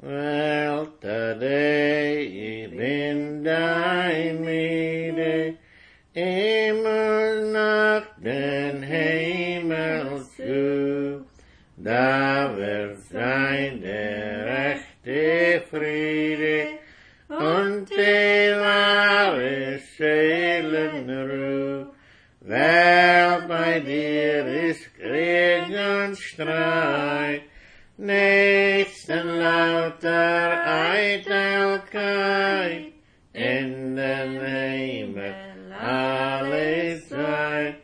Weltade, ich bin dein Miete, immer nach den Himmel zu. Da wird sein der rechte Friede und die wahre Seelenruhe. Weil bei dir ist Krieg und Streit, nächsten lauter Eitelkeit, in den Himmel alle Zeit,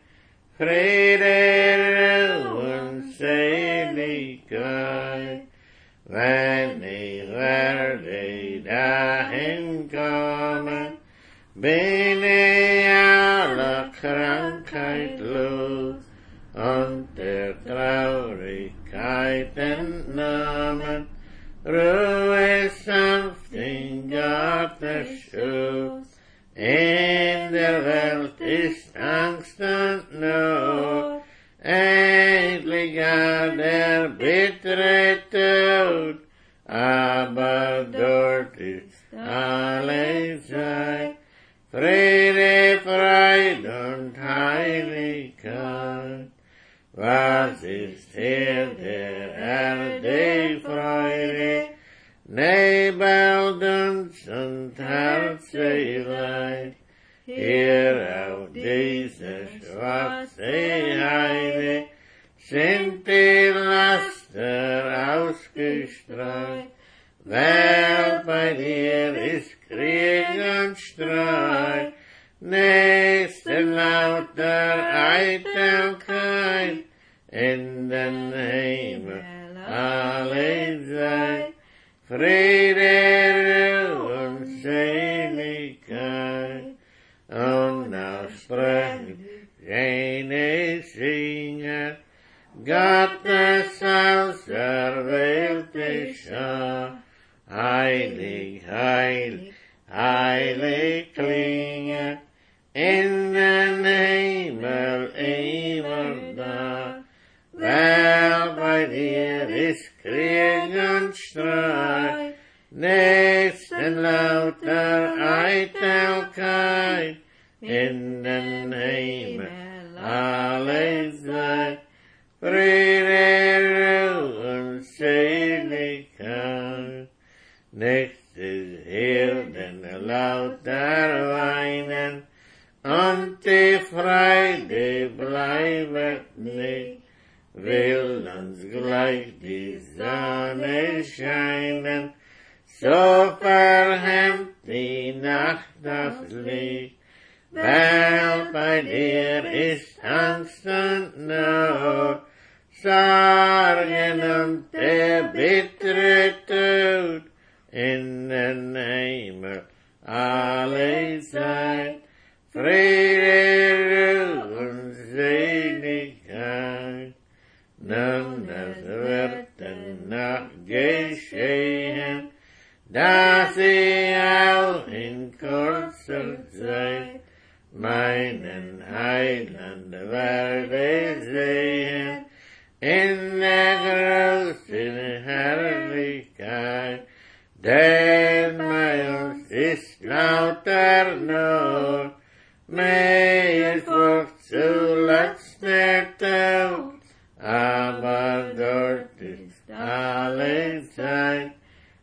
Friede und Seligkeit. Wenn ich werde dahin kommen, bin ich aller Krankheit los und der Traurigkeit entnommen, Ruhe sanft in Gottes Schoß. In der Welt ist Angst und Not, endlich der bittere Tod, aber dort ist alle Zeit Friede, Freude und Heiligkeit. Was ist hier der Erde Freude, Nebel, Dunst und Herzeleid? Hier auf dieser schwarzen Heide sind die Laster ausgestreut, weil bei dir ist Krieg und Streit, nächsten lauter Eitelkeit, in den Himmel alle Zeit, Friede und Seligkeit. Und auch sprechen jene Singer, Gottes auserwählte Schar, heilig, heilig, heilig klinge, in den Himmel immer da, weil bei dir ist Krieg und Streit, nächsten lauter Eitelkeit, in den Himmel alle Zeit, Friede und Seligkeit. Nichts ist hier, denn lauter Weinen, und die Freude bleibt nicht, will uns gleich die Sonne scheinen, so verhemmt die Nacht das Licht, weil bei dir ist Angst und Not, Sorgen und der bittere Tod, in den Himmel alle Zeit, Friede und Seligkeit. Nun, das wird danach geschehen, dass ich auch in kurzer Zeit meinen Heiland werde sehen, in der großen Herrlichkeit, denn bei uns ist lauter Not, mehr Furcht zuletzt der Tod, aber dort ist alle Zeit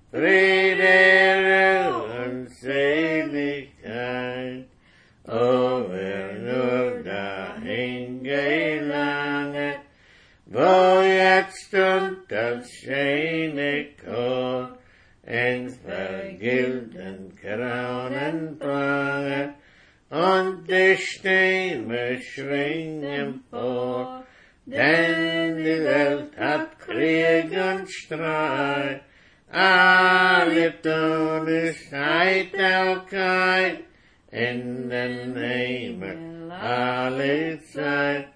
Friede und Seligkeit. Oh, wer nur dahin gelanget, wo jetzt und das schöne Chor ins vergilden Kronen pranget und die Stimme schwingen vor, denn die Welt hat Krieg und Streit, alle tun ist Eitelkeit, in den Himmel alle Zeit,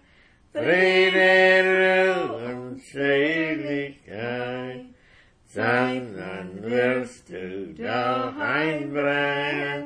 Friede und Seligkeit. Sondern wirst du doch einbrennen,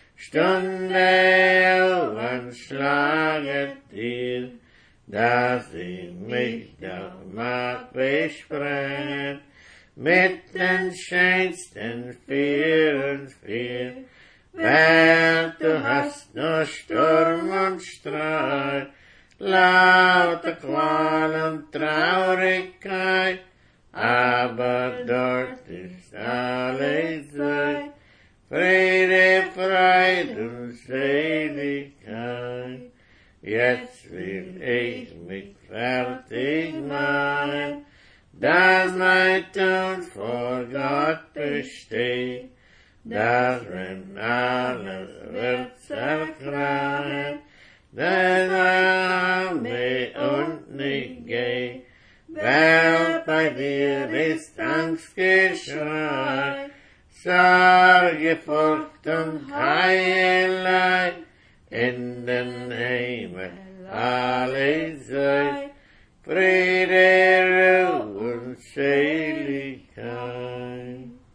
Stunde anschlaget dir, dass ich mich doch mag besprengen, mit den schönsten Vieren vier. Weil du hast nur Sturm und Streit, laute Qual und Traurigkeit, aber dort ist alles Zeit, Friede, Freude und Seligkeit. Jetzt will ich mich fertig machen, dass mein Tod vor Gott besteht, dass wenn alles wird zerkrachen, dass meine und nicht geh, weil bei dir ist Angstgeschrei, Sorge, Furcht und Heiligkeit, in den Himmel alle sei, Friede, Ruhe und Seligkeit.